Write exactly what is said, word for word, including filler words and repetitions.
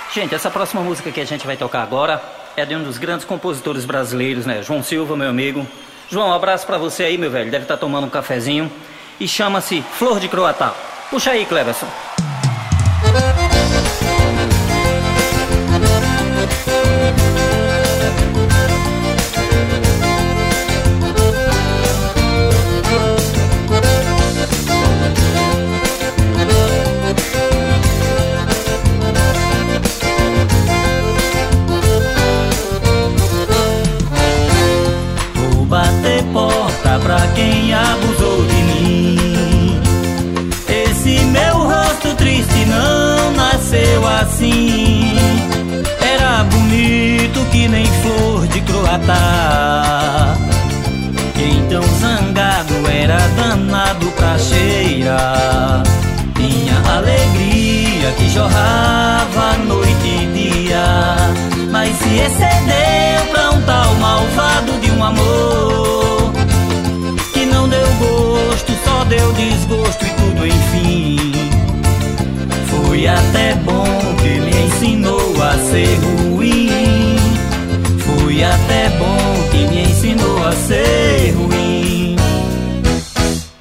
Gente, essa próxima música que a gente vai tocar agora é de um dos grandes compositores brasileiros, né? João Silva, meu amigo. João, um abraço pra você aí, meu velho. Deve estar tomando um cafezinho. E chama-se Flor de Croatá. Puxa aí, Cleverson. Vou bater porta pra quem abusou de mim. Esse meu rosto triste não nasceu assim. Era bonito que nem flor de croatá. Quem tão zangado era danado pra cheirar. Minha alegria que jorrava noite e dia, mas se excedeu pra um tal malvado de um amor que não deu gosto, só deu desgosto e tudo enfim. Foi até bom que me ensinou a ser ruim.